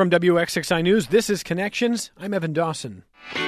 From WXXI News, this is Connections. I'm Evan Dawson.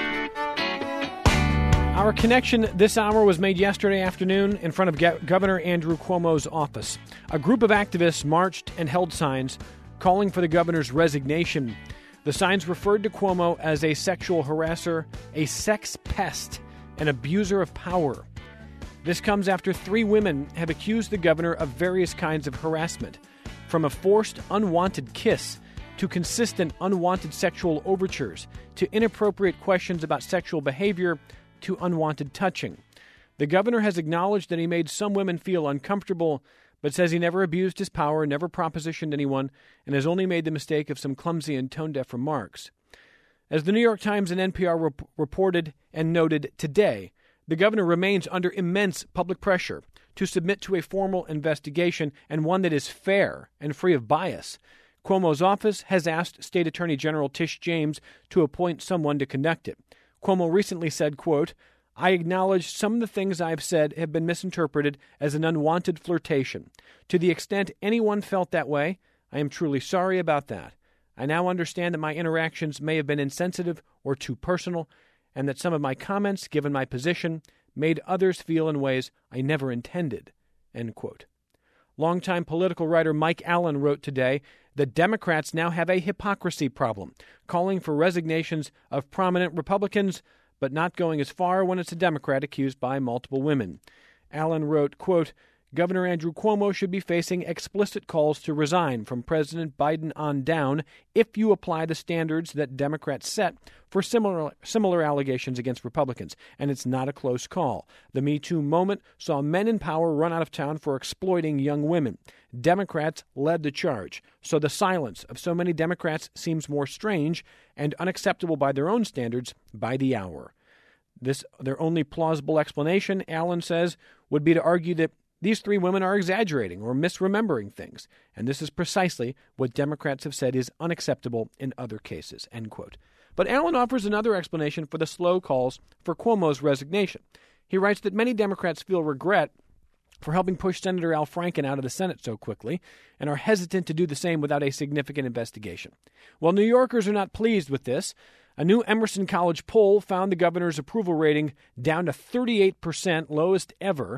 Our connection this hour was made yesterday afternoon in front of Governor Andrew Cuomo's office. A group of activists marched and held signs calling for the governor's resignation. The signs referred to Cuomo as a sexual harasser, a sex pest, an abuser of power. This comes after 3 women have accused the governor of various kinds of harassment, from a forced, unwanted kiss to consistent, unwanted sexual overtures to inappropriate questions about sexual behavior to unwanted touching. The governor has acknowledged that he made some women feel uncomfortable, but says he never abused his power, never propositioned anyone, and has only made the mistake of some clumsy and tone-deaf remarks. As the New York Times and NPR reported and noted today, the governor remains under immense public pressure to submit to a formal investigation, and one that is fair and free of bias. Cuomo's office has asked State Attorney General Tish James to appoint someone to conduct it. Cuomo recently said, quote, "I acknowledge some of the things I've said have been misinterpreted as an unwanted flirtation. To the extent anyone felt that way, I am truly sorry about that. I now understand that my interactions may have been insensitive or too personal, and that some of my comments, given my position, made others feel in ways I never intended," end quote. Longtime political writer Mike Allen wrote today that Democrats now have a hypocrisy problem, calling for resignations of prominent Republicans, but not going as far when it's a Democrat accused by multiple women. Allen wrote, quote, "Governor Andrew Cuomo should be facing explicit calls to resign from President Biden on down if you apply the standards that Democrats set for similar allegations against Republicans. And it's not a close call. The Me Too moment saw men in power run out of town for exploiting young women. Democrats led the charge. So the silence of so many Democrats seems more strange and unacceptable by their own standards by the hour." Their only plausible explanation, Allen says, would be to argue that these 3 women are exaggerating or misremembering things, and this is precisely what Democrats have said is unacceptable in other cases, end quote. But Allen offers another explanation for the slow calls for Cuomo's resignation. He writes that many Democrats feel regret for helping push Senator Al Franken out of the Senate so quickly and are hesitant to do the same without a significant investigation. Well, New Yorkers are not pleased with this. A new Emerson College poll found the governor's approval rating down to 38%, lowest ever,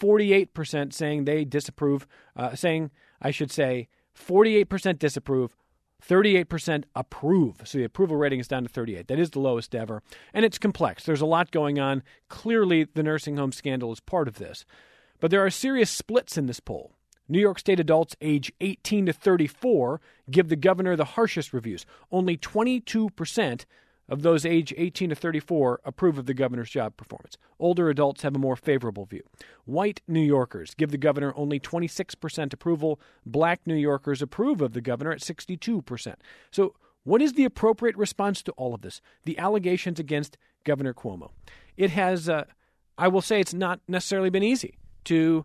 48% saying they disapprove, 48% disapprove, 38% approve. So the approval rating is down to 38. That is the lowest ever. And it's complex. There's a lot going on. Clearly, the nursing home scandal is part of this. But there are serious splits in this poll. New York State adults age 18 to 34 give the governor the harshest reviews. Only 22% of those age 18 to 34 approve of the governor's job performance. Older adults have a more favorable view. White New Yorkers give the governor only 26% approval. Black New Yorkers approve of the governor at 62%. So what is the appropriate response to all of this? The allegations against Governor Cuomo. It has, I will say it's not necessarily been easy to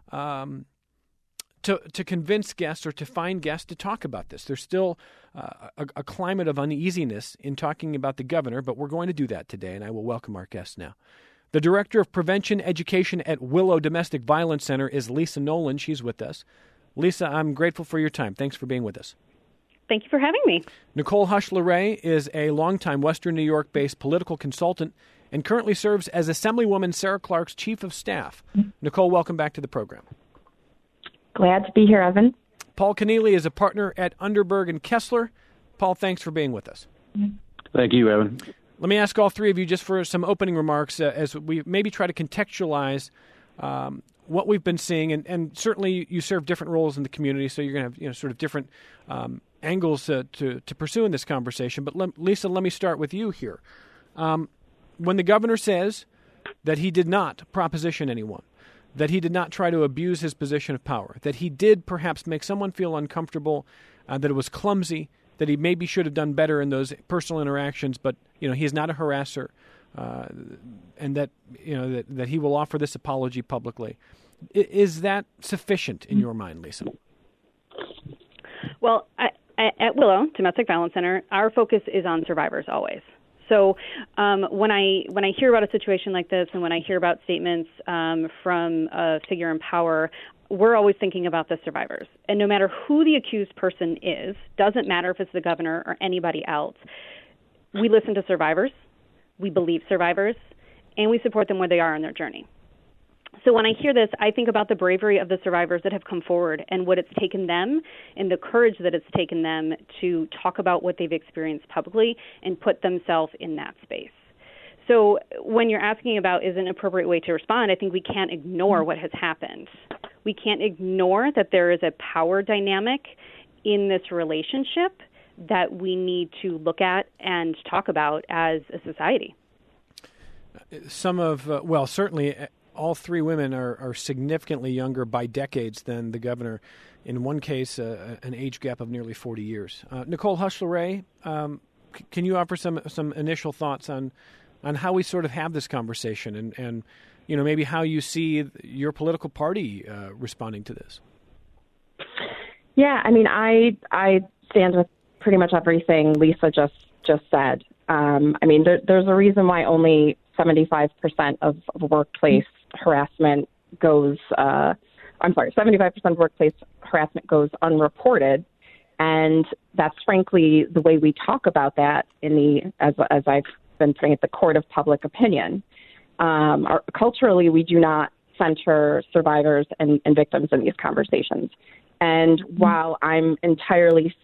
convince guests or to find guests to talk about this. There's still a climate of uneasiness in talking about the governor, but we're going to do that today, and I will welcome our guests now. The Director of Prevention Education at Willow Domestic Violence Center is Lisa Nolan. She's with us. Lisa, I'm grateful for your time. Thanks for being with us. Thank you for having me. Nicole Hush-LeRae is a longtime Western New York-based political consultant and currently serves as Assemblywoman Sarah Clark's Chief of Staff. Nicole, welcome back to the program. Glad to be here, Evan. Paul Keneally is a partner at Underberg and Kessler. Paul, thanks for being with us. Thank you, Evan. Let me ask all 3 of you just for some opening remarks as we maybe try to contextualize what we've been seeing. And certainly you serve different roles in the community, so you're going to have sort of different angles to pursue in this conversation. But Lisa, let me start with you here. When the governor says that he did not proposition anyone, that he did not try to abuse his position of power, that he did perhaps make someone feel uncomfortable, that it was clumsy, that he maybe should have done better in those personal interactions, but he is not a harasser, and that that he will offer this apology publicly. Is that sufficient in your mind, Lisa? Well, at Willow Domestic Violence Center, our focus is on survivors always. So when I hear about a situation like this and when I hear about statements from a figure in power, we're always thinking about the survivors. And no matter who the accused person is, doesn't matter if it's the governor or anybody else, we listen to survivors, we believe survivors, and we support them where they are on their journey. So when I hear this, I think about the bravery of the survivors that have come forward and what it's taken them and the courage that it's taken them to talk about what they've experienced publicly and put themselves in that space. So when you're asking about is an appropriate way to respond, I think we can't ignore what has happened. We can't ignore that there is a power dynamic in this relationship that we need to look at and talk about as a society. Certainly all three women are significantly younger by decades than the governor. In one case, an age gap of nearly 40 years. Nicole Heuchler-Ray, can you offer some initial thoughts on how we sort of have this conversation and maybe how you see your political party responding to this? Yeah, I mean, I stand with pretty much everything Lisa just said. I mean, there's a reason why only 75% of workplace harassment goes, 75% of workplace harassment goes unreported. And that's frankly the way we talk about that as I've been putting it, the court of public opinion. Culturally, we do not center survivors and victims in these conversations. And while I'm entirely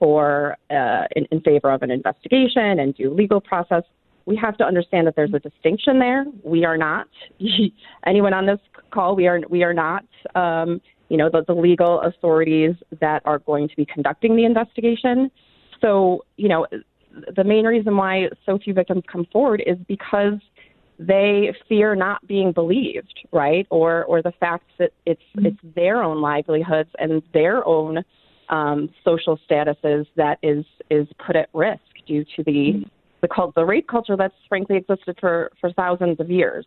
in favor of an investigation and due legal process, we have to understand that there's a distinction there. We are not, anyone on this call, we are not, the legal authorities that are going to be conducting the investigation. So, the main reason why so few victims come forward is because they fear not being believed, right? Or the fact that it's their own livelihoods and their own social statuses that is put at risk due to the rape culture that's frankly existed for thousands of years.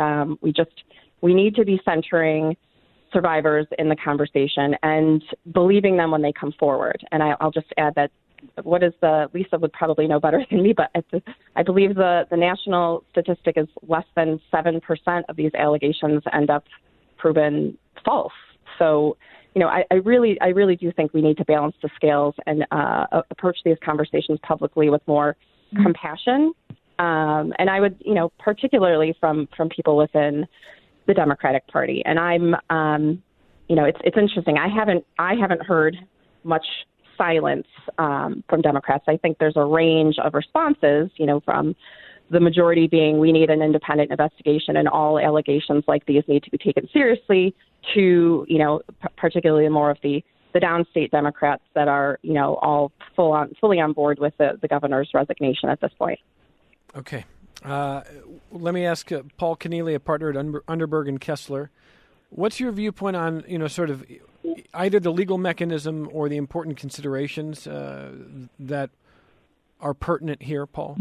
We need to be centering survivors in the conversation and believing them when they come forward. And I'll just add that Lisa would probably know better than me, but I believe the national statistic is less than 7% of these allegations end up proven false. So, I really do think we need to balance the scales and approach these conversations publicly with more compassion. And I would, particularly from people within the Democratic Party. And I'm, it's interesting. I haven't heard much silence from Democrats. I think there's a range of responses, from the majority being we need an independent investigation and all allegations like these need to be taken seriously to, particularly more of the downstate Democrats that are, all fully on board with the governor's resignation at this point. Okay. Let me ask Paul Kenneally, a partner at Underberg and Kessler. What's your viewpoint on, sort of either the legal mechanism or the important considerations that are pertinent here, Paul?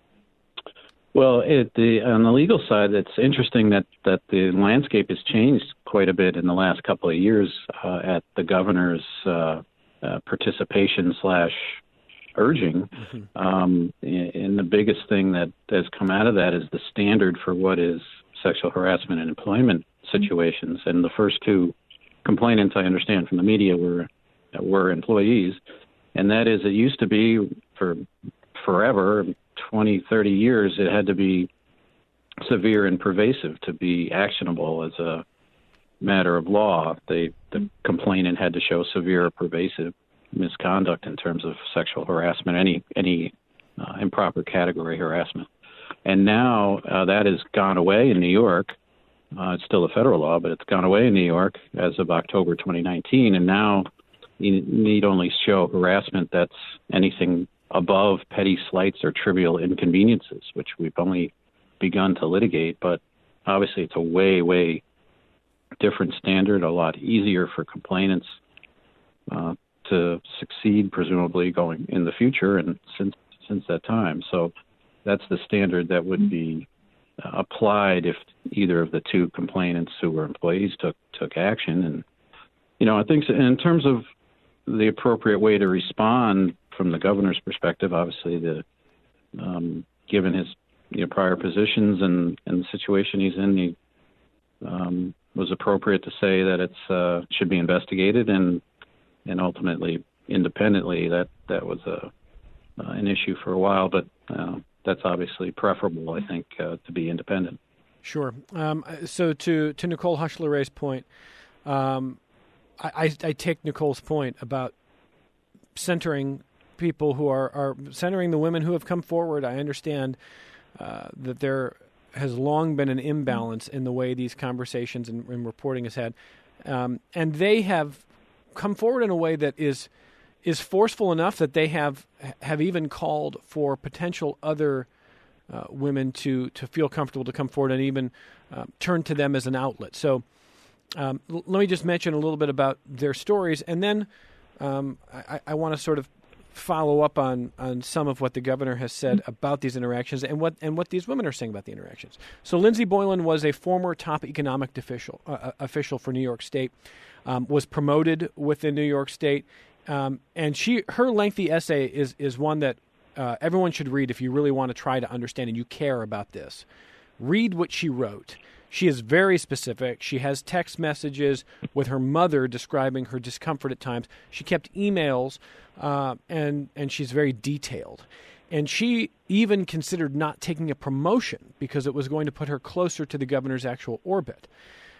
Well, on the legal side, it's interesting that the landscape has changed quite a bit in the last couple of years at the governor's participation / urging. And the biggest thing that has come out of that is the standard for what is sexual harassment in employment situations. And the first two complainants, I understand from the media, were employees. And that is, it used to be for forever, 20, 30 years, it had to be severe and pervasive to be actionable as a matter of law. The complainant had to show severe or pervasive misconduct in terms of sexual harassment, any improper category harassment. And now that has gone away in New York. It's still a federal law, but it's gone away in New York as of October 2019. And now you need only show harassment that's anything above petty slights or trivial inconveniences, which we've only begun to litigate. But obviously it's a way, way different standard, a lot easier for complainants to succeed, presumably going in the future and since that time. So that's the standard that would be applied if either of the two complainants who were employees took action. And, I think in terms of the appropriate way to respond from the governor's perspective, obviously given his prior positions and the situation he's in, was appropriate to say that it's should be investigated, and ultimately independently that was an issue for a while, but that's obviously preferable, I think, to be independent. Sure. So to Nicole Heuchler-Ray's point, I take Nicole's point about centering people who are centering the women who have come forward. I understand that there has long been an imbalance in the way these conversations and reporting is had, and they have come forward in a way that is forceful enough that they have even called for potential other women to feel comfortable to come forward and even turn to them as an outlet. So let me just mention a little bit about their stories, and then I want to sort of follow up on some of what the governor has said about these interactions and what these women are saying about the interactions. So Lindsey Boylan was a former top economic official for New York State, was promoted within New York State, and her lengthy essay is one that everyone should read if you really want to try to understand and you care about this. Read what she wrote. She is very specific. She has text messages with her mother describing her discomfort at times. She kept emails, and she's very detailed. And she even considered not taking a promotion because it was going to put her closer to the governor's actual orbit.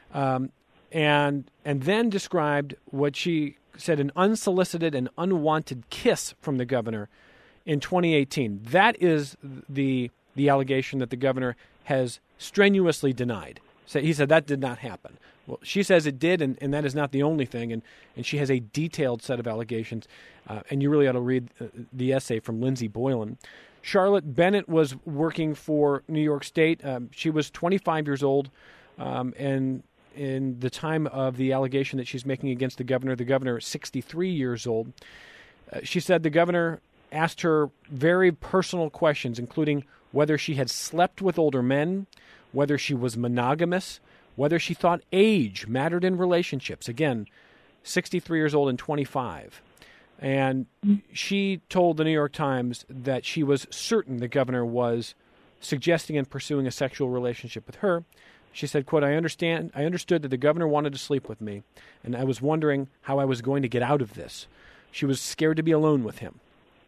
And then described what she said an unsolicited and unwanted kiss from the governor in 2018. That is the allegation that the governor has strenuously denied. So he said that did not happen. Well, she says it did, and that is not the only thing. And she has a detailed set of allegations. And you really ought to read the essay from Lindsey Boylan. Charlotte Bennett was working for New York State. She was 25 years old, and in the time of the allegation that she's making against the governor is 63 years old. She said the governor asked her very personal questions, including whether she had slept with older men, whether she was monogamous, whether she thought age mattered in relationships. Again, 63 years old and 25. And she told the New York Times that she was certain the governor was suggesting and pursuing a sexual relationship with her. She said, quote, I understood that the governor wanted to sleep with me, and I was wondering how I was going to get out of this. She was scared to be alone with him.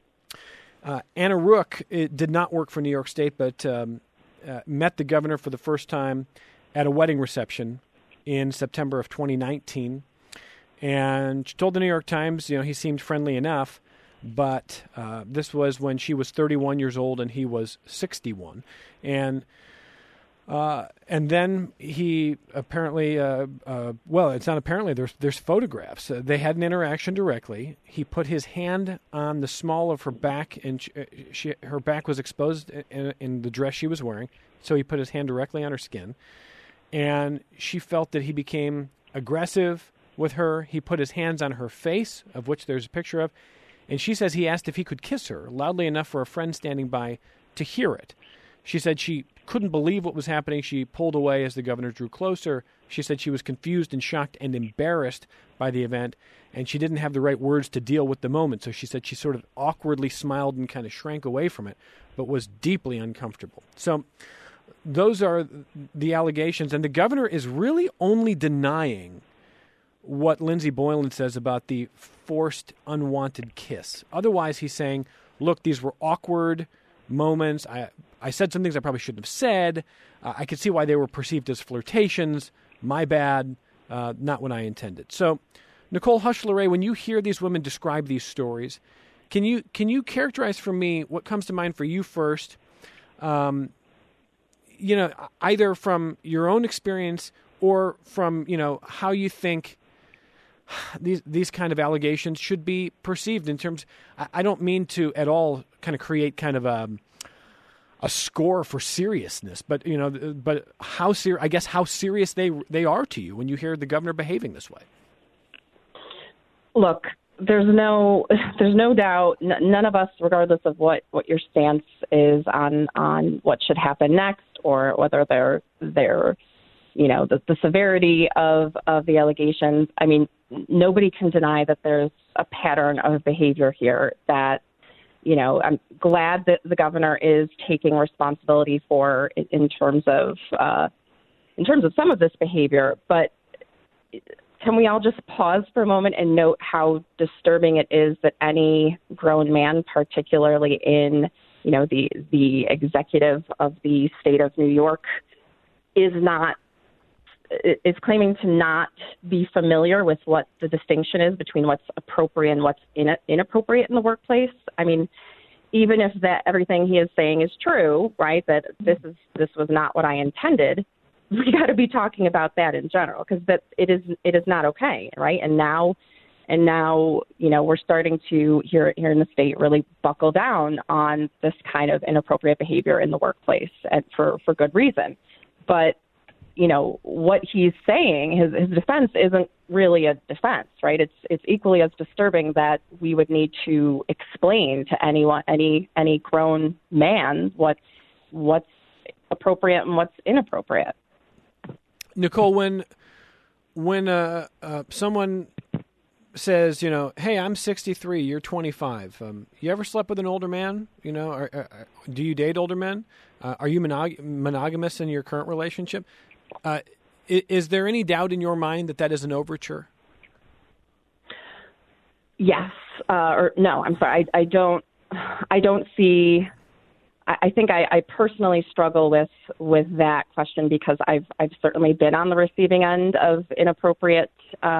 Anna Rook did not work for New York State, but met the governor for the first time at a wedding reception in September of 2019. And she told the New York Times, he seemed friendly enough, but this was when she was 31 years old and he was 61. And then he apparently, well, it's not apparently, there's photographs. They had an interaction directly. He put his hand on the small of her back, and her back was exposed in the dress she was wearing, so he put his hand directly on her skin. And she felt that he became aggressive with her. He put his hands on her face, of which there's a picture of, and she says he asked if he could kiss her, loudly enough for a friend standing by to hear it. She said she couldn't believe what was happening. She pulled away as the governor drew closer. She said she was confused and shocked and embarrassed by the event, and she didn't have the right words to deal with the moment. So she said she sort of awkwardly smiled and kind of shrank away from it, but was deeply uncomfortable. So those are the allegations, and the governor is really only denying what Lindsey Boylan says about the forced, unwanted kiss. Otherwise, he's saying, look, these were awkward moments. I said some things I probably shouldn't have said. I could see why they were perceived as flirtations. My bad, not what I intended. So, Nicole Heuchler-Ray, when you hear these women describe these stories, can you characterize for me what comes to mind for you first? Either from your own experience or from how you think these kind of allegations should be perceived in terms. I don't mean to at all kind of create kind of a score for seriousness, but how serious they are to you when you hear the governor behaving this way. Look, there's no doubt. None of us, regardless of what your stance is on what should happen next, or whether they're the severity of the allegations. I mean, nobody can deny that there's a pattern of behavior here that, I'm glad that the governor is taking responsibility for in terms of some of this behavior. But can we all just pause for a moment and note how disturbing it is that any grown man, particularly in, the executive of the state of New York, is claiming to not be familiar with what the distinction is between what's appropriate and what's inappropriate in the workplace. I mean, even if that everything he is saying is true, right, that this was not what I intended, we got to be talking about that in general, because that it is not okay, right? And now, we're starting to here in the state really buckle down on this kind of inappropriate behavior in the workplace, and for good reason. But what he's saying, his defense isn't really a defense, right? It's equally as disturbing that we would need to explain to anyone, any grown man, what's appropriate and what's inappropriate. Nicole, when someone says, hey, I'm 63, you're 25. You ever slept with an older man? Do you date older men? Are you monogamous in your current relationship? Is there any doubt in your mind that is an overture? Yes, or no. I'm sorry. I don't see. I think I personally struggle with that question, because I've certainly been on the receiving end of inappropriate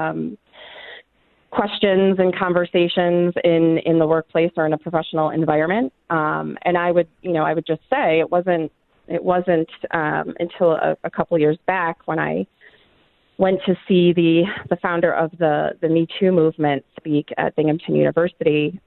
questions and conversations in the workplace or in a professional environment. And I would just say it wasn't until a couple of years back when I went to see the founder of the Me Too movement speak at Binghamton University.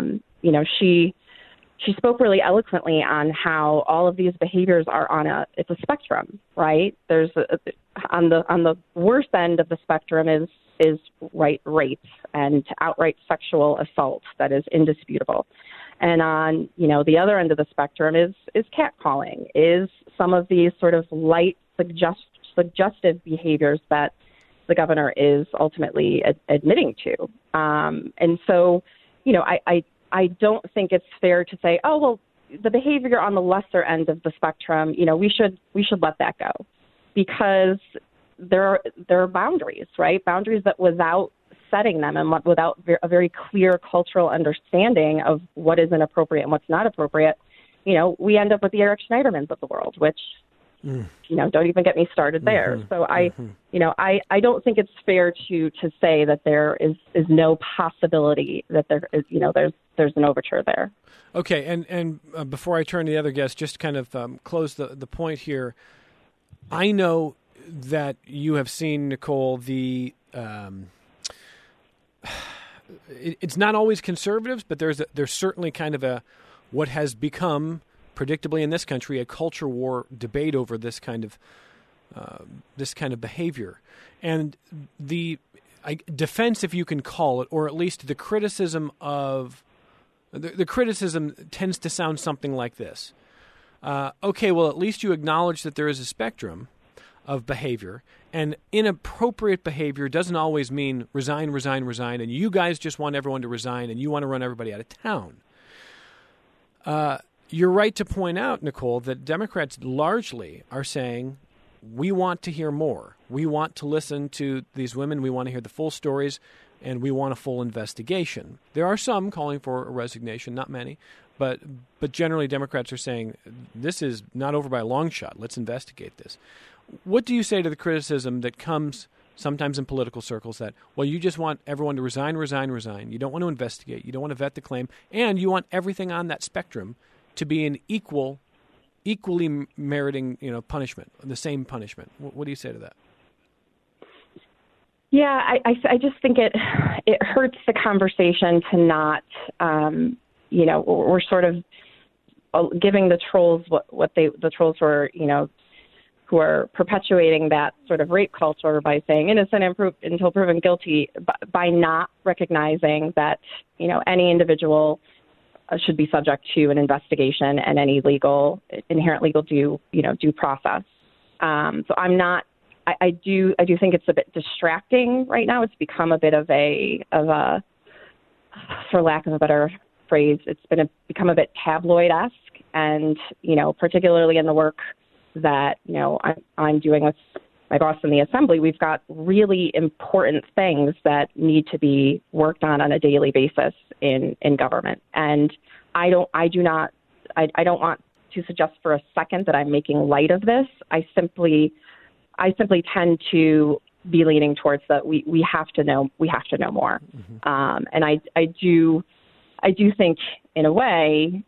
She spoke really eloquently on how all of these behaviors are on a spectrum, right? There's on the worst end of the spectrum is rape and outright sexual assault that is indisputable. And on, the other end of the spectrum is catcalling, is some of these sort of light suggestive behaviors that the governor is ultimately admitting to. And so, I don't think it's fair to say, oh, well, the behavior on the lesser end of the spectrum, we should let that go, because there are boundaries, right? Boundaries that without setting them and without a very clear cultural understanding of what is inappropriate and what's not appropriate, we end up with the Eric Schneidermans of the world, which, don't even get me started there. Mm-hmm. So I don't think it's fair to say that there is no possibility that there is, there's an overture there. Okay. And before I turn to the other guest, just kind of close the point here. I know that you have seen, Nicole, it's not always conservatives, but there's certainly kind of what has become, predictably in this country, a culture war debate over this kind of behavior, and the defense, if you can call it, or at least the criticism of the criticism tends to sound something like this: okay, well, at least you acknowledge that there is a spectrum of behavior, and inappropriate behavior doesn't always mean resign, and you guys just want everyone to resign, and you want to run everybody out of town. You're right to point out, Nicole, that Democrats largely are saying, we want to hear more. We want to listen to these women. We want to hear the full stories, and we want a full investigation. There are some calling for a resignation, not many, but generally Democrats are saying, this is not over by a long shot. Let's investigate this. What do you say to the criticism that comes sometimes in political circles that, well, you just want everyone to resign. You don't want to investigate. You don't want to vet the claim. And you want everything on that spectrum to be an equally meriting, punishment, the same punishment. What do you say to that? Yeah, I just think it hurts the conversation to not, we're sort of giving the trolls what the trolls were, who are perpetuating that sort of rape culture by saying innocent until proven guilty, by not recognizing that, any individual should be subject to an investigation and any inherent legal due process. So I do think it's a bit distracting right now. It's become a bit of a, for lack of a better phrase, it's become a bit tabloid-esque, and, particularly in the work that, I'm doing my boss in the assembly, we've got really important things that need to be worked on a daily basis in government. And I don't want to suggest for a second that I'm making light of this. I simply tend to be leaning towards that we have to know more. Mm-hmm. And I do think in a way,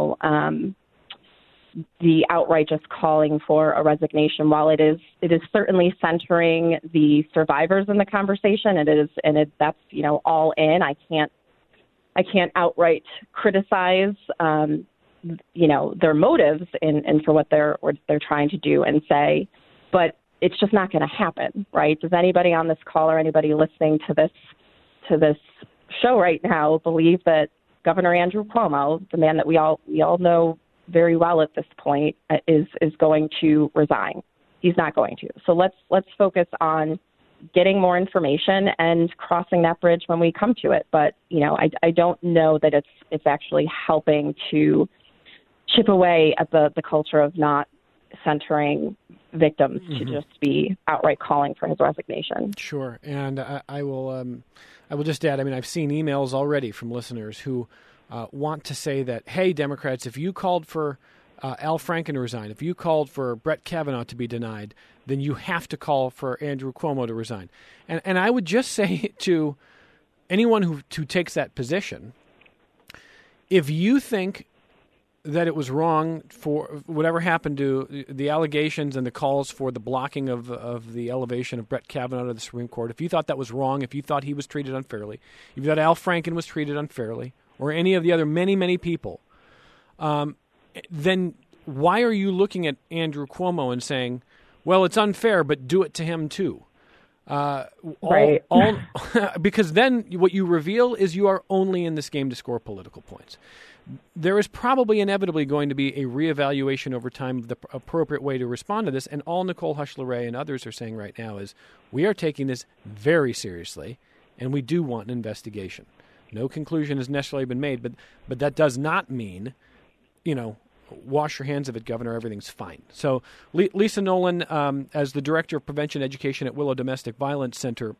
the outright just calling for a resignation, while it is certainly centering the survivors in the conversation, that's all in. I can't outright criticize their motives and for what they're trying to do and say, but it's just not going to happen, right? Does anybody on this call or anybody listening to this show right now believe that Governor Andrew Cuomo, the man that we all know very well at this point, is going to resign? He's not going to. So let's focus on getting more information and crossing that bridge when we come to it. But I don't know that it's actually helping to chip away at the culture of not centering victims to just be outright calling for his resignation. Sure. And I will just add, I've seen emails already from listeners who want to say that, hey, Democrats, if you called for Al Franken to resign, if you called for Brett Kavanaugh to be denied, then you have to call for Andrew Cuomo to resign. And I would just say to anyone who takes that position, if you think that it was wrong for whatever happened to the allegations and the calls for the blocking of the elevation of Brett Kavanaugh to the Supreme Court, if you thought that was wrong, if you thought he was treated unfairly, if you thought Al Franken was treated unfairly, or any of the other many, many people, then why are you looking at Andrew Cuomo and saying, well, it's unfair, but do it to him too? Right. Because then what you reveal is you are only in this game to score political points. There is probably inevitably going to be a reevaluation over time of the appropriate way to respond to this, and all Nicole Hush-LeRae and others are saying right now is we are taking this very seriously, and we do want an investigation. No conclusion has necessarily been made, but that does not mean, wash your hands of it, Governor, everything's fine. So Lisa Nolan, as the Director of Prevention Education at Willow Domestic Violence Center,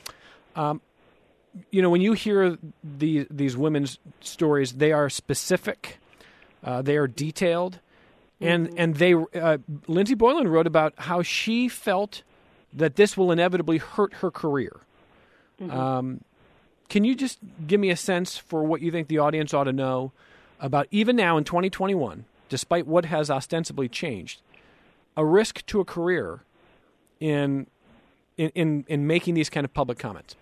when you hear these women's stories, they are specific, they are detailed, and they Lindsay Boylan wrote about how she felt that this will inevitably hurt her career. Mm-hmm. Can you just give me a sense for what you think the audience ought to know about, even now in 2021, despite what has ostensibly changed, a risk to a career in making these kind of public comments?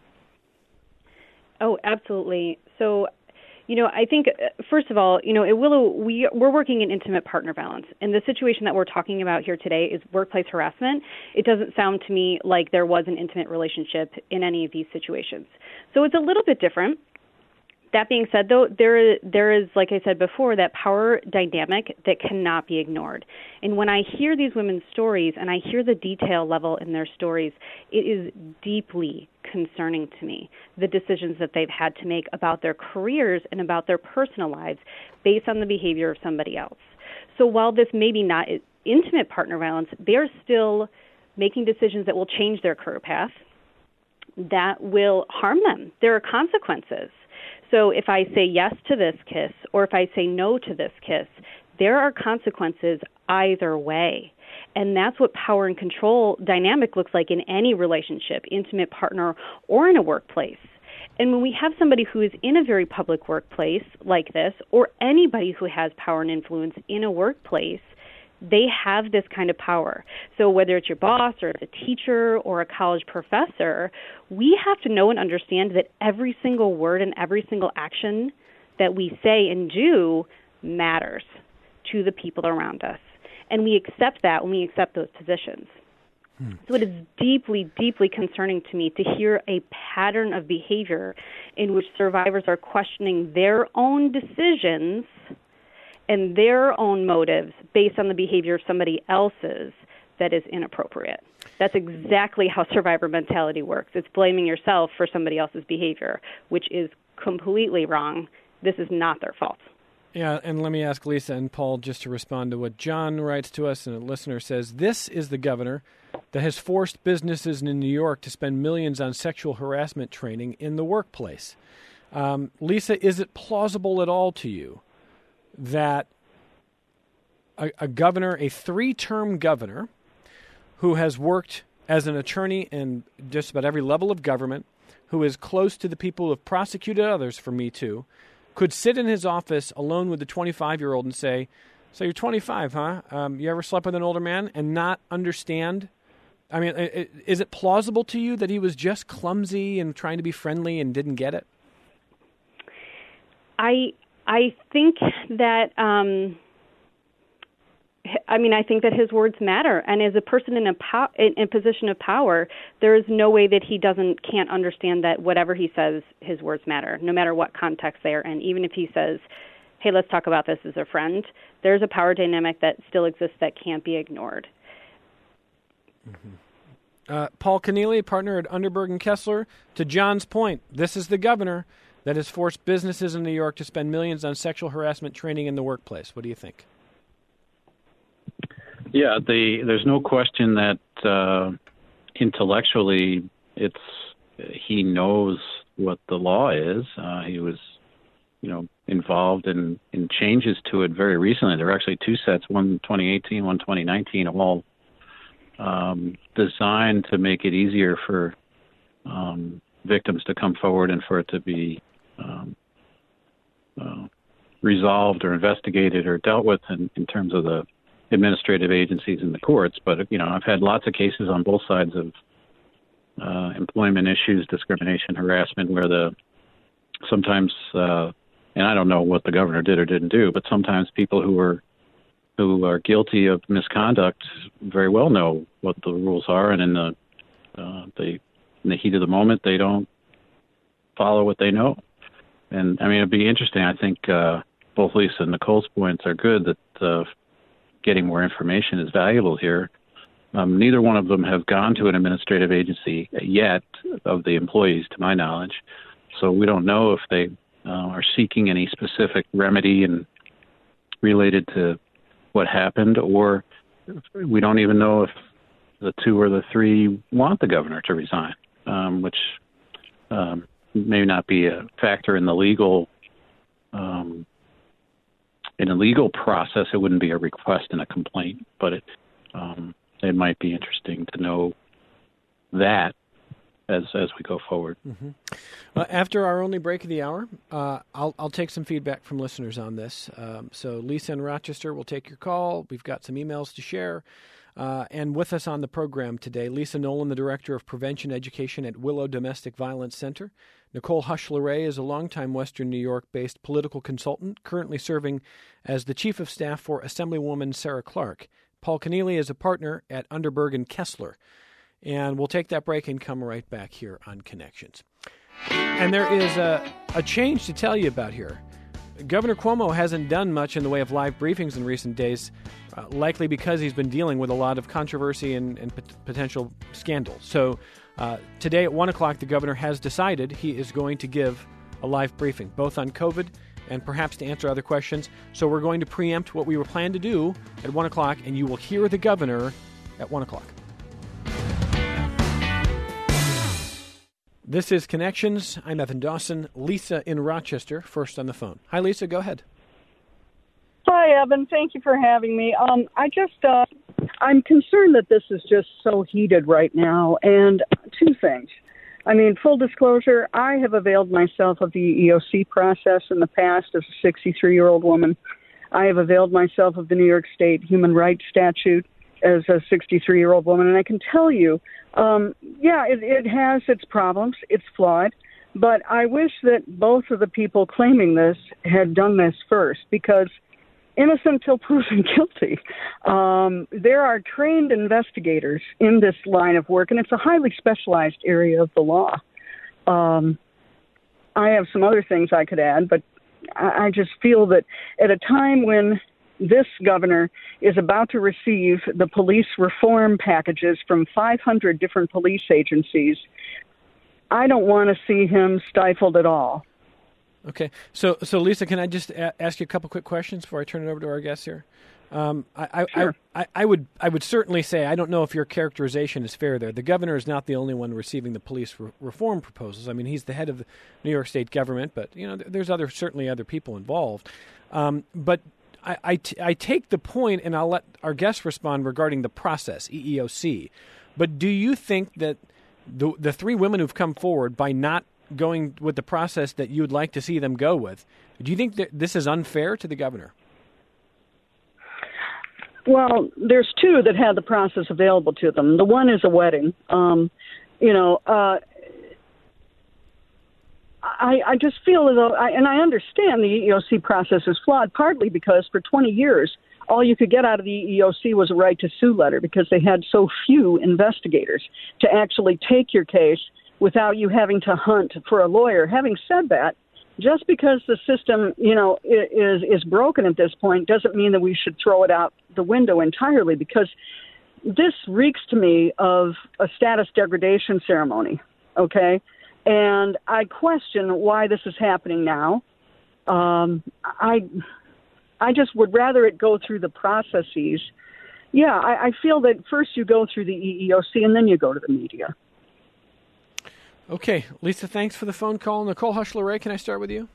Oh, absolutely. So, I think, first of all, at Willow, we're working in intimate partner violence. And the situation that we're talking about here today is workplace harassment. It doesn't sound to me like there was an intimate relationship in any of these situations. So it's a little bit different. That being said, though, there is, like I said before, that power dynamic that cannot be ignored. And when I hear these women's stories and I hear the detail level in their stories, it is deeply concerning to me, the decisions that they've had to make about their careers and about their personal lives based on the behavior of somebody else. So while this may be not intimate partner violence, they're still making decisions that will change their career path, that will harm them. There are consequences. So if I say yes to this kiss or if I say no to this kiss, there are consequences either way. And that's what power and control dynamic looks like in any relationship, intimate partner or in a workplace. And when we have somebody who is in a very public workplace like this, or anybody who has power and influence in a workplace, they have this kind of power. So whether it's your boss or a teacher or a college professor, we have to know and understand that every single word and every single action that we say and do matters to the people around us. And we accept that when we accept those positions. So it is deeply, deeply concerning to me to hear a pattern of behavior in which survivors are questioning their own decisions and their own motives based on the behavior of somebody else's that is inappropriate. That's exactly how survivor mentality works. It's blaming yourself for somebody else's behavior, which is completely wrong. This is not their fault. Yeah, and let me ask Lisa and Paul just to respond to what John writes to us, and a listener says, this is the governor that has forced businesses in New York to spend millions on sexual harassment training in the workplace. Lisa, is it plausible at all to you that a governor, a 3-term governor, who has worked as an attorney in just about every level of government, who is close to the people who have prosecuted others for Me Too, could sit in his office alone with the 25-year-old and say, so you're 25, huh? You ever slept with an older man, and not understand? I mean, is it plausible to you that he was just clumsy and trying to be friendly and didn't get it? I think that I think that his words matter, and as a person in a position of power, there is no way that he can't understand that whatever he says, his words matter, no matter what context they are in. Even if he says, "Hey, let's talk about this as a friend," there's a power dynamic that still exists that can't be ignored. Mm-hmm. Paul Keneally, partner at Underberg and Kessler. To John's point, this is the governor that has forced businesses in New York to spend millions on sexual harassment training in the workplace. What do you think? Yeah, there's no question that intellectually he knows what the law is. He was, involved in changes to it very recently. There are actually 2 sets, one 2018, one 2019, all designed to make it easier for victims to come forward and for it to be resolved or investigated or dealt with in terms of the administrative agencies and the courts. But, I've had lots of cases on both sides of employment issues, discrimination, harassment, where sometimes, and I don't know what the governor did or didn't do, but sometimes people who are guilty of misconduct very well know what the rules are, and in the heat of the moment, they don't follow what they know. And it'd be interesting. I think both Lisa and Nicole's points are good, that getting more information is valuable here. Neither one of them have gone to an administrative agency yet, of the employees, to my knowledge. So we don't know if they are seeking any specific remedy and related to what happened, or we don't even know if the 2 or the 3 want the governor to resign, which may not be a factor in the legal process. It wouldn't be a request and a complaint, but it might be interesting to know that as we go forward. Mm-hmm. After our only break of the hour, I'll take some feedback from listeners on this. So Lisa in Rochester will take your call. We've got some emails to share. And with us on the program today, Lisa Nolan, the Director of Prevention Education at Willow Domestic Violence Center. Nicole Hush-LeRae is a longtime Western New York-based political consultant, currently serving as the Chief of Staff for Assemblywoman Sarah Clark. Paul Keneally is a partner at Underberg and Kessler. And we'll take that break and come right back here on Connections. And there is a change to tell you about here. Governor Cuomo hasn't done much in the way of live briefings in recent days, likely because he's been dealing with a lot of controversy and potential scandal. So today at 1 o'clock, the governor has decided he is going to give a live briefing, both on COVID and perhaps to answer other questions. So we're going to preempt what we were planned to do at 1 o'clock, and you will hear the governor at 1 o'clock. This is Connections. I'm Evan Dawson. Lisa in Rochester, first on the phone. Hi, Lisa. Go ahead. Hi, Evan. Thank you for having me. I'm concerned that this is just so heated right now, and 2 things. Full disclosure, I have availed myself of the EEOC process in the past as a 63-year-old woman. I have availed myself of the New York State Human Rights Statute as a 63-year-old woman, and I can tell you, it has its problems. It's flawed, but I wish that both of the people claiming this had done this first, because innocent till proven guilty. There are trained investigators in this line of work, and it's a highly specialized area of the law. I have some other things I could add, but I just feel that at a time when this governor is about to receive the police reform packages from 500 different police agencies, I don't want to see him stifled at all. Okay. So Lisa, can I just ask you a couple quick questions before I turn it over to our guests here? Sure. I would certainly say I don't know if your characterization is fair there. The governor is not the only one receiving the police reform proposals. I mean, he's the head of the New York State government, but there's certainly other people involved. But I take the point, and I'll let our guests respond regarding the process, EEOC. But do you think that the three women who've come forward, by not going with the process that you would like to see them go with, do you think that this is unfair to the governor? Well, there's two that had the process available to them. The one is a wedding. I just feel as though, and I understand the EEOC process is flawed, partly because for 20 years, all you could get out of the EEOC was a right to sue letter because they had so few investigators to actually take your case without you having to hunt for a lawyer. Having said that, just because the system, is broken at this point doesn't mean that we should throw it out the window entirely, because this reeks to me of a status degradation ceremony, okay? And I question why this is happening now. I just would rather it go through the processes. Yeah, I feel that first you go through the EEOC and then you go to the media. Okay, Lisa, thanks for the phone call. Nicole Hushler-Ray, can I start with you?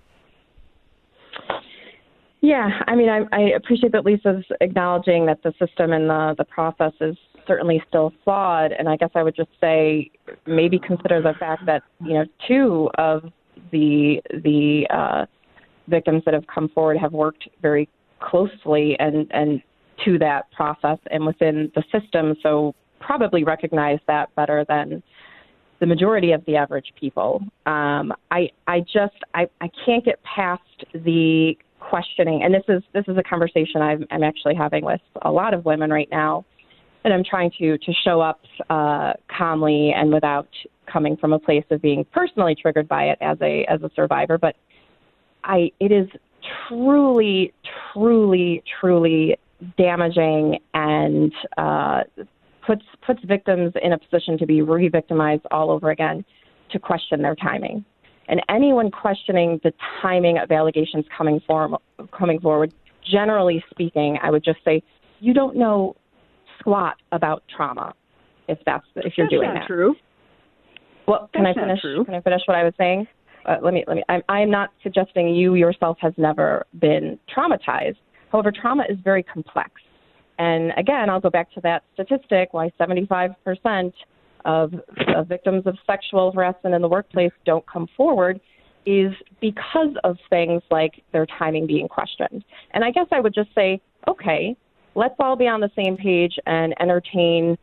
Yeah, I mean, I appreciate that Lisa's acknowledging that the system and the process is certainly still flawed. And I guess I would just say maybe consider the fact that, two of the victims that have come forward have worked very closely and to that process and within the system, so probably recognize that better than the majority of the average people. I can't get past the questioning, and this is a conversation I'm actually having with a lot of women right now, and I'm trying to show up calmly and without coming from a place of being personally triggered by it as a survivor. But it is truly, truly, truly damaging and puts victims in a position to be re-victimized all over again, to question their timing. And anyone questioning the timing of allegations coming forward, generally speaking, I would just say, you don't know squat about trauma if you're doing that. That's not true. Well, can I finish what I was saying? I am not suggesting you yourself has never been traumatized. However, trauma is very complex. And again, I'll go back to that statistic, why 75% of victims of sexual harassment in the workplace don't come forward is because of things like their timing being questioned. And I guess I would just say, okay, let's all be on the same page and entertain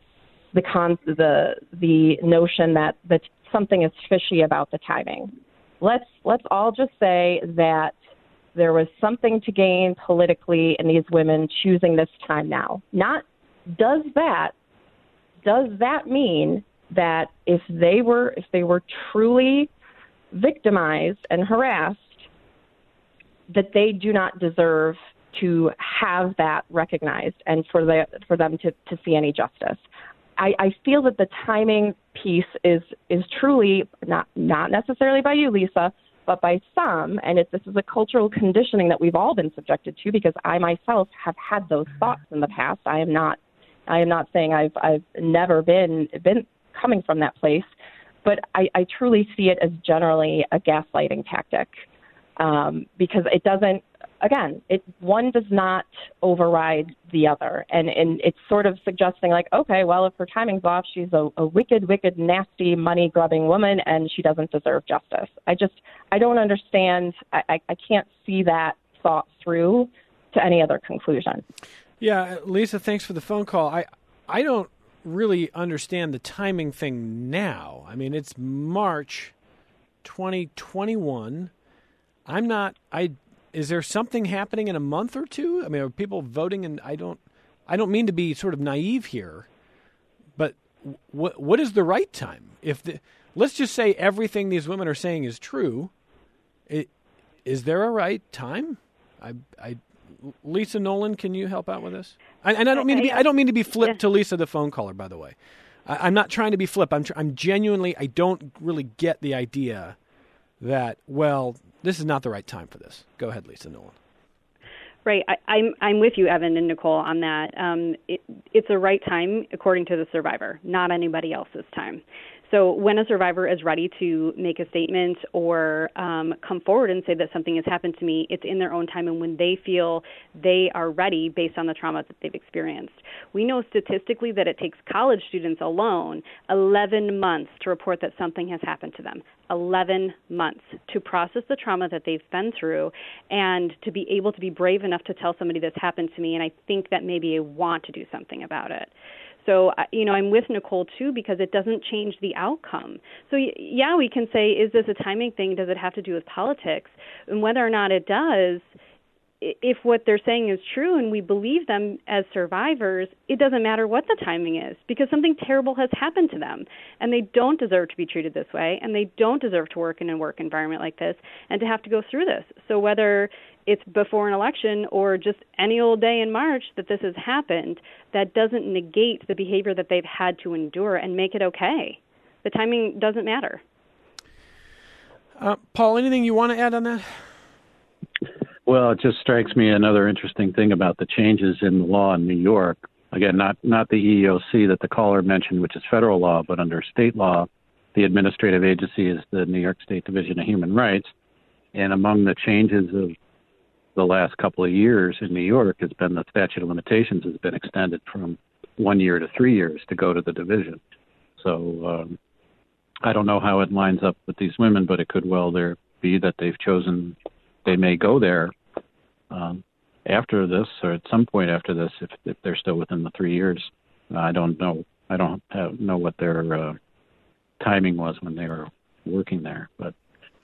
the notion that something is fishy about the timing. Let's all just say that there was something to gain politically in these women choosing this time now. Not does that mean that if they were truly victimized and harassed, that they do not deserve to have that recognized and for them to see any justice. I feel that the timing piece is truly not necessarily by you, Lisa, but by some, and this is a cultural conditioning that we've all been subjected to, because I myself have had those thoughts in the past. I am not saying I've never been coming from that place, but I truly see it as generally a gaslighting tactic, because it doesn't. Again, one does not override the other, and it's sort of suggesting like, okay, well, if her timing's off, she's a wicked, nasty, money-grubbing woman, and she doesn't deserve justice. I don't understand. I can't see that thought through to any other conclusion. Yeah, Lisa, thanks for the phone call. I don't really understand the timing thing now. I mean, it's March 2021. Is there something happening in a month or two? I mean, are people voting? And I don't mean to be sort of naive here, but what is the right time? Let's just say everything these women are saying is true. Is there a right time? Lisa Nolan, can you help out with this? And I don't mean to be flip to Lisa, the phone caller, by the way. I'm not trying to be flip. I'm genuinely, I don't really get the idea that, well, this is not the right time for this. Go ahead, Lisa Nolan. Right. I'm with you, Evan and Nicole, on that. It's a right time according to the survivor, not anybody else's time. So when a survivor is ready to make a statement or come forward and say that something has happened to me, it's in their own time and when they feel they are ready based on the trauma that they've experienced. We know statistically that it takes college students alone 11 months to report that something has happened to them. 11 months to process the trauma that they've been through and to be able to be brave enough to tell somebody this happened to me, and I think that maybe I want to do something about it. So, I'm with Nicole, too, because it doesn't change the outcome. So, yeah, we can say, is this a timing thing? Does it have to do with politics? And whether or not it does, if what they're saying is true and we believe them as survivors, it doesn't matter what the timing is because something terrible has happened to them, and they don't deserve to be treated this way, and they don't deserve to work in a work environment like this and to have to go through this. So whether it's before an election or just any old day in March that this has happened, that doesn't negate the behavior that they've had to endure and make it okay. The timing doesn't matter. Paul, anything you want to add on that? Well, it just strikes me another interesting thing about the changes in the law in New York. Again, not the EEOC that the caller mentioned, which is federal law, but under state law, the administrative agency is the New York State Division of Human Rights. And among the changes of the last couple of years in New York has been the statute of limitations has been extended from 1 year to 3 years to go to the division. So I don't know how it lines up with these women, but it could well be that they've chosen they may go there after this or at some point after this if they're still within the 3 years. I don't know. I don't know what their timing was when they were working there, but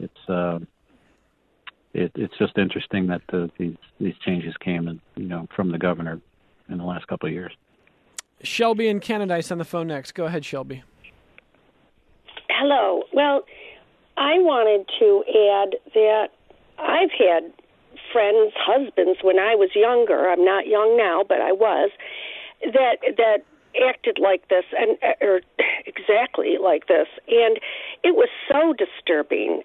it's just interesting that these changes came from the governor in the last couple of years. Shelby in Canada is on the phone next. Go ahead, Shelby. Hello. Well, I wanted to add that I've had friends' husbands when I was younger. I'm not young now, but I was. That acted like this or exactly like this, and it was so disturbing.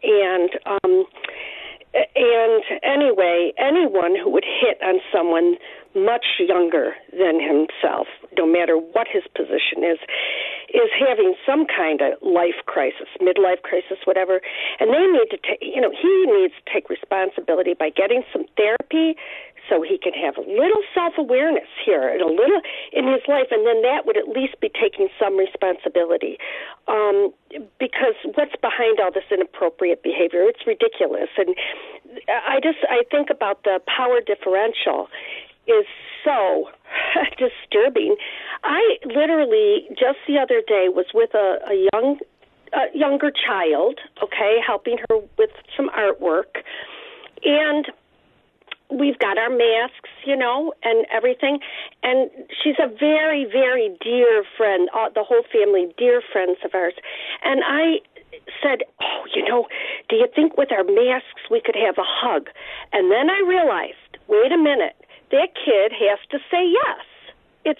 And anyway, anyone who would hit on someone much younger than himself, no matter what his position is having some kind of life crisis, midlife crisis, whatever. And they need to take, he needs to take responsibility by getting some therapy so he can have a little self-awareness here and a little in his life, and then that would at least be taking some responsibility. Because what's behind all this inappropriate behavior? It's ridiculous. And I think about the power differential is so disturbing. I literally just the other day was with a younger child, helping her with some artwork, and we've got our masks, and everything. And she's a very, very dear friend, the whole family, dear friends of ours. And I said, do you think with our masks we could have a hug? And then I realized, wait a minute, that kid has to say yes.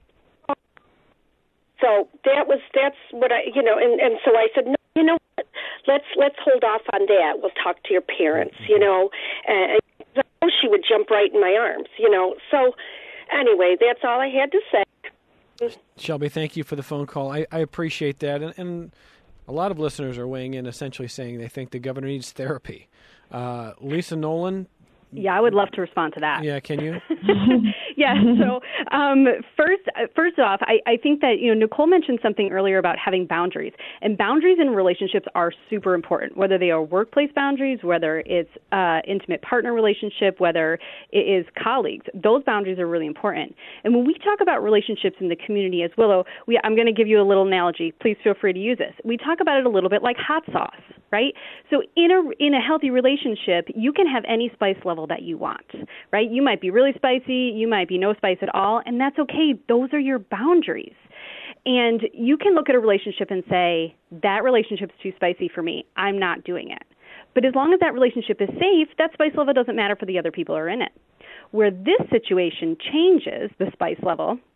So that's what I, and so I said, no, you know what, let's hold off on that. We'll talk to your parents, and she would jump right in my arms, So anyway, that's all I had to say. Shelby, thank you for the phone call. I appreciate that. And a lot of listeners are weighing in essentially saying they think the governor needs therapy. Lisa Nolan. Yeah, I would love to respond to that. Yeah, can you? Yeah, so first off, I think that, Nicole mentioned something earlier about having boundaries. And boundaries in relationships are super important, whether they are workplace boundaries, whether it's intimate partner relationship, whether it is colleagues. Those boundaries are really important. And when we talk about relationships in the community as Willow, I'm going to give you a little analogy. Please feel free to use this. We talk about it a little bit like hot sauce, right? So in a healthy relationship, you can have any spice level that you want, right? You might be really spicy, you might be no spice at all, and that's okay. Those are your boundaries. And you can look at a relationship and say, that relationship's too spicy for me. I'm not doing it. But as long as that relationship is safe, that spice level doesn't matter for the other people who are in it. Where this situation changes the spice level,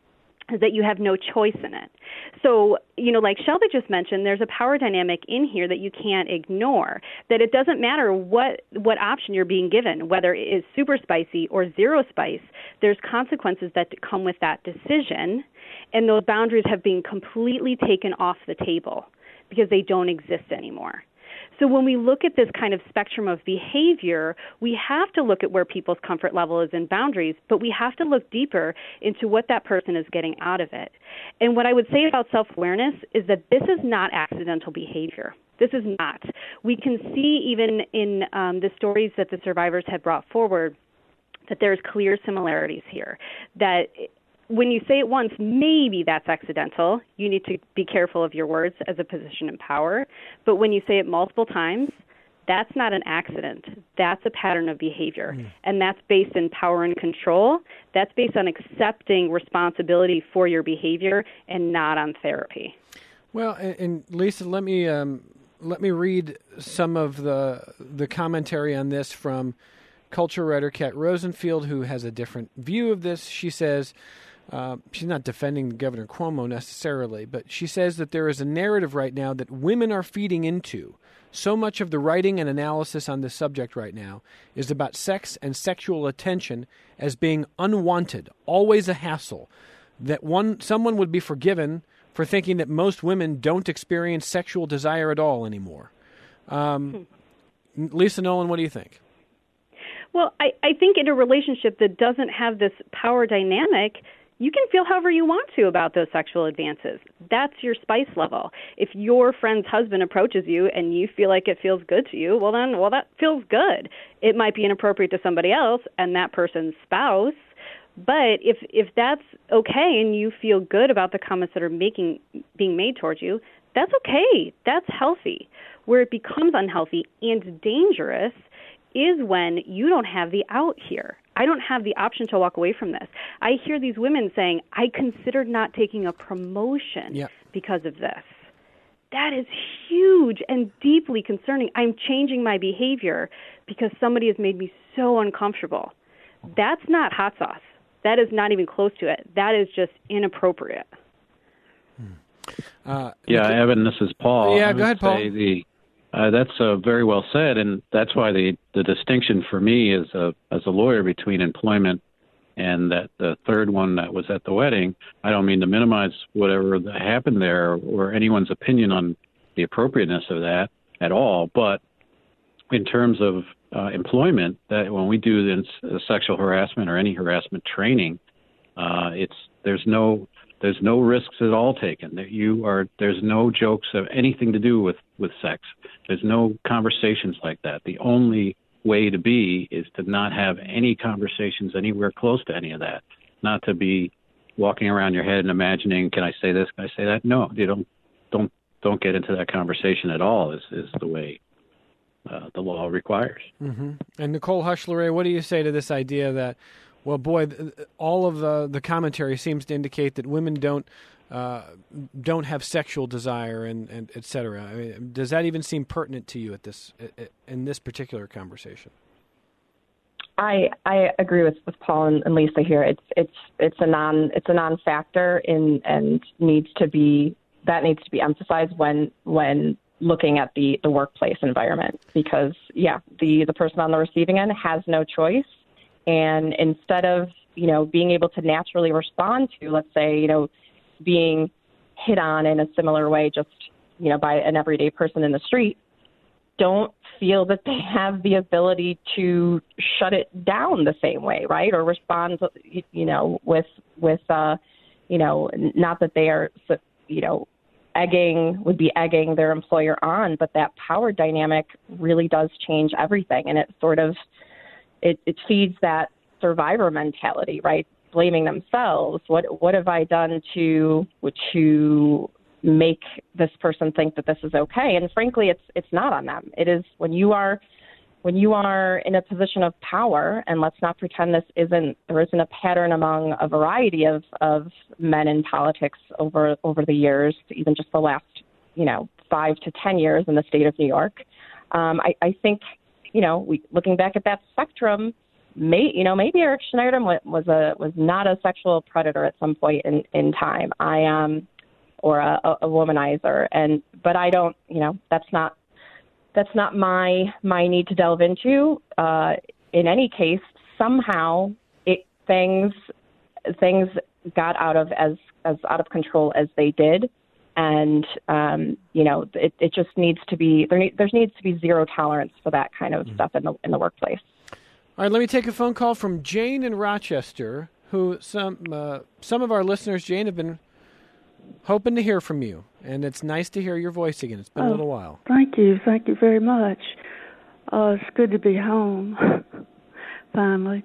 is that you have no choice in it. So, like Shelby just mentioned, there's a power dynamic in here that you can't ignore, that it doesn't matter what option you're being given, whether it is super spicy or zero spice, there's consequences that come with that decision, and those boundaries have been completely taken off the table because they don't exist anymore. So when we look at this kind of spectrum of behavior, we have to look at where people's comfort level is in boundaries, but we have to look deeper into what that person is getting out of it. And what I would say about self-awareness is that this is not accidental behavior. This is not. We can see even in the stories that the survivors had brought forward that there's clear similarities here, that when you say it once, maybe that's accidental. You need to be careful of your words as a position in power. But when you say it multiple times, that's not an accident. That's a pattern of behavior. And that's based in power and control. That's based on accepting responsibility for your behavior and not on therapy. Well, and Lisa, let me read some of the commentary on this from culture writer Kat Rosenfield, who has a different view of this. She says, she's not defending Governor Cuomo necessarily, but she says that there is a narrative right now that women are feeding into. So much of the writing and analysis on this subject right now is about sex and sexual attention as being unwanted, always a hassle, that someone would be forgiven for thinking that most women don't experience sexual desire at all anymore. Lisa Nolan, what do you think? Well, I think in a relationship that doesn't have this power dynamic, you can feel however you want to about those sexual advances. That's your spice level. If your friend's husband approaches you and you feel like it feels good to you, well, that feels good. It might be inappropriate to somebody else and that person's spouse, but if that's okay and you feel good about the comments that are being made towards you, that's okay. That's healthy. Where it becomes unhealthy and dangerous is when you don't have the out here. I don't have the option to walk away from this. I hear these women saying, I considered not taking a promotion because of this. That is huge and deeply concerning. I'm changing my behavior because somebody has made me so uncomfortable. That's not hot sauce. That is not even close to it. That is just inappropriate. Evan, this is Paul. Yeah, go ahead, Paul. That's very well said, and that's why the distinction for me as a lawyer between employment and that the third one that was at the wedding, I don't mean to minimize whatever happened there or anyone's opinion on the appropriateness of that at all, but in terms of employment, that when we do this sexual harassment or any harassment training, there's no risks at all taken. There's no jokes of anything to do with sex. There's no conversations like that. The only way to be is to not have any conversations anywhere close to any of that. Not to be walking around your head and imagining, can I say this? Can I say that? No, you don't get into that conversation at all. Is the way the law requires. Mm-hmm. And Nicole Hushleray, what do you say to this idea that, well, boy, all of the commentary seems to indicate that women don't have sexual desire and et cetera. I mean, does that even seem pertinent to you in this particular conversation? I agree with Paul and Lisa here. It's a non-factor and needs to be emphasized when looking at the workplace environment, because the person on the receiving end has no choice. And instead of, being able to naturally respond to, let's say, being hit on in a similar way just, by an everyday person in the street, don't feel that they have the ability to shut it down the same way, right? Or respond, with not that they are, egging their employer on, but that power dynamic really does change everything. And it sort of, it feeds that survivor mentality, right? Blaming themselves. What have I done to make this person think that this is okay? And frankly, it's not on them. It is when you are in a position of power, and let's not pretend there isn't a pattern among a variety of men in politics over the years, even just the last 5 to 10 years in the state of New York. I think looking back at that spectrum, maybe Eric Schneider was not a sexual predator at some point in time. Or a womanizer, but I don't, that's not my need to delve into. In any case, somehow things got out of as out of control as they did, and it just needs to be there needs to be zero tolerance for that kind of stuff in the workplace. All right, let me take a phone call from Jane in Rochester, who some of our listeners, Jane, have been hoping to hear from you, and it's nice to hear your voice again. It's been a little while. Thank you very much. It's good to be home, finally.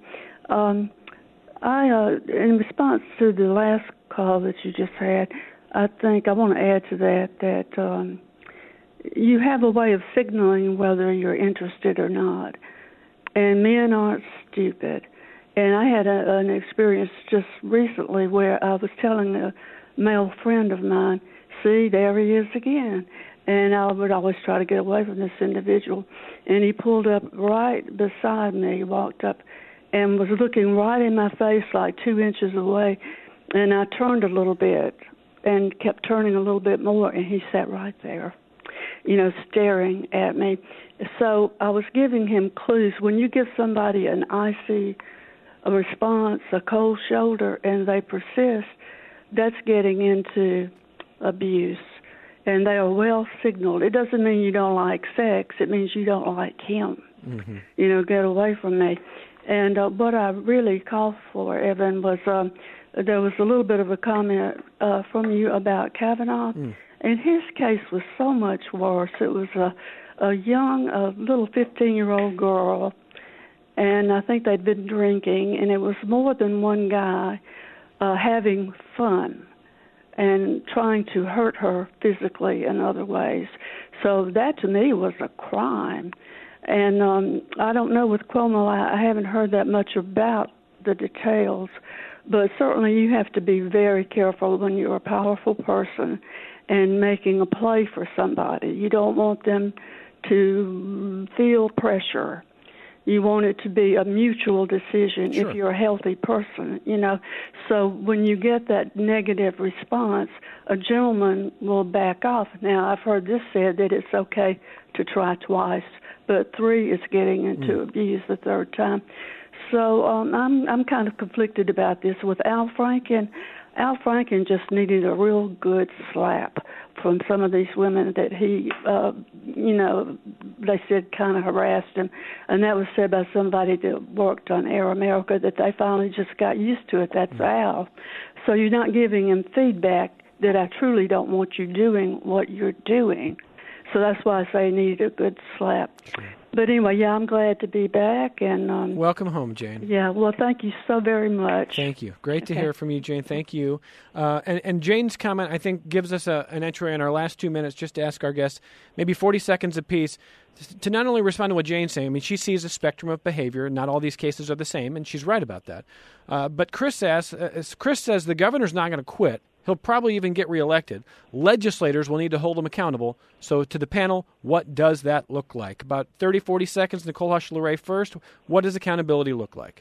In response to the last call that you just had, I think I want to add to that you have a way of signaling whether you're interested or not, and men aren't stupid. And I had an experience just recently where I was telling a male friend of mine, see, there he is again. And I would always try to get away from this individual. And he pulled up right beside me, walked up, and was looking right in my face like 2 inches away. And I turned a little bit and kept turning a little bit more, and he sat right there, staring at me. So I was giving him clues. When you give somebody an icy response, a cold shoulder, and they persist, that's getting into abuse, and they are well signaled. It doesn't mean you don't like sex. It means you don't like him. Mm-hmm. Get away from me. And what I really called for, Evan, was there was a little bit of a comment from you about Kavanaugh, and his case was so much worse. It was a little 15-year-old girl, and I think they'd been drinking, and it was more than one guy having fun and trying to hurt her physically in other ways. So that to me was a crime. And I don't know with Cuomo, I haven't heard that much about the details, but certainly you have to be very careful when you're a powerful person and making a play for somebody. You don't want them to feel pressure. You want it to be a mutual decision. Sure. If you're a healthy person, So when you get that negative response, a gentleman will back off. Now, I've heard this said that it's okay to try twice, but 3 is getting into abuse the third time. So I'm kind of conflicted about this with Al Franken. Al Franken just needed a real good slap from some of these women that he, they said kind of harassed him. And that was said by somebody that worked on Air America, that they finally just got used to it. That's Al. So you're not giving him feedback that I truly don't want you doing what you're doing. So that's why I say he needed a good slap. Sure. But anyway, I'm glad to be back. And welcome home, Jane. Yeah, well, thank you so very much. Thank you. Great to hear from you, Jane. Thank you. And Jane's comment, I think, gives us an entry in our last 2 minutes just to ask our guests, maybe 40 seconds apiece, to not only respond to what Jane's saying. I mean, she sees a spectrum of behavior. Not all these cases are the same, and she's right about that. But Chris says the governor's not going to quit. He'll probably even get reelected. Legislators will need to hold him accountable. So to the panel, what does that look like? About 30, 40 seconds. Nicole Hush-Luray first. What does accountability look like?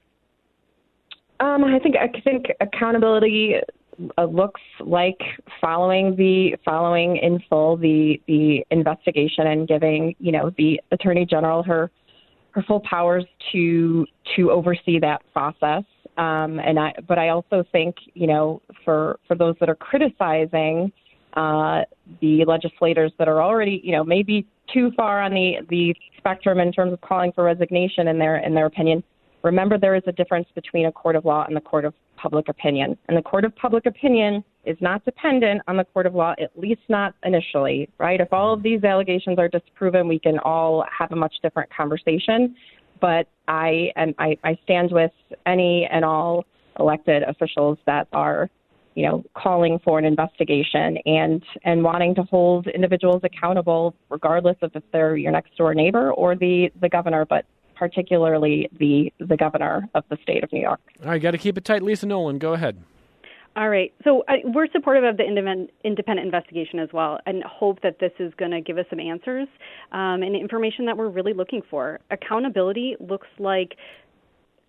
I think accountability looks like following in full the investigation and giving the Attorney General her full powers to oversee that process. But I also think, for those that are criticizing the legislators that are already, maybe too far on the spectrum in terms of calling for resignation in their opinion, remember there is a difference between a court of law and the court of public opinion. And the court of public opinion is not dependent on the court of law, at least not initially, right? If all of these allegations are disproven, we can all have a much different conversation. But I stand with any and all elected officials that are, calling for an investigation and wanting to hold individuals accountable, regardless of if they're your next door neighbor or the governor, but particularly the governor of the state of New York. All right, got to keep it tight. Lisa Nolan, go ahead. All right. So we're supportive of the independent investigation as well, and hope that this is going to give us some answers and information that we're really looking for. Accountability looks like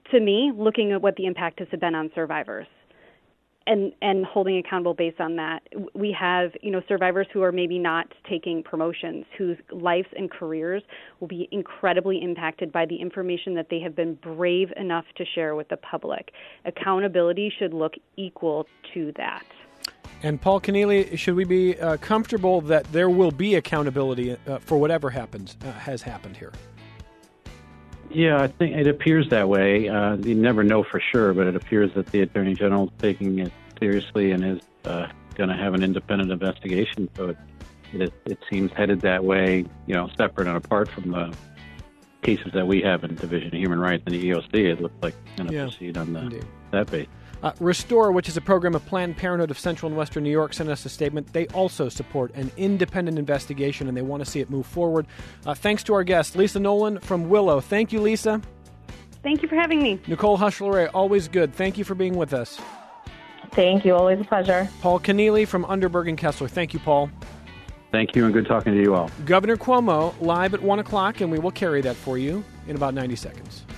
to me, looking at what the impact has been on survivors and holding accountable based on that. We have, survivors who are maybe not taking promotions, whose lives and careers will be incredibly impacted by the information that they have been brave enough to share with the public. Accountability should look equal to that. And Paul Kenneally, should we be comfortable that there will be accountability for whatever has happened here? Yeah, I think it appears that way. You never know for sure, but it appears that the Attorney General is taking it seriously and is going to have an independent investigation. So it seems headed that way, separate and apart from the cases that we have in Division of Human Rights and the EOC. It looks like it's going to proceed on that base. Restore, which is a program of Planned Parenthood of Central and Western New York, sent us a statement. They also support an independent investigation, and they want to see it move forward. Thanks to our guest, Lisa Nolan from Willow. Thank you, Lisa. Thank you for having me. Nicole Hushler, always good. Thank you for being with us. Thank you. Always a pleasure. Paul Kenneally from Underberg and Kessler. Thank you, Paul. Thank you, and good talking to you all. Governor Cuomo live at 1 o'clock, and we will carry that for you in about 90 seconds.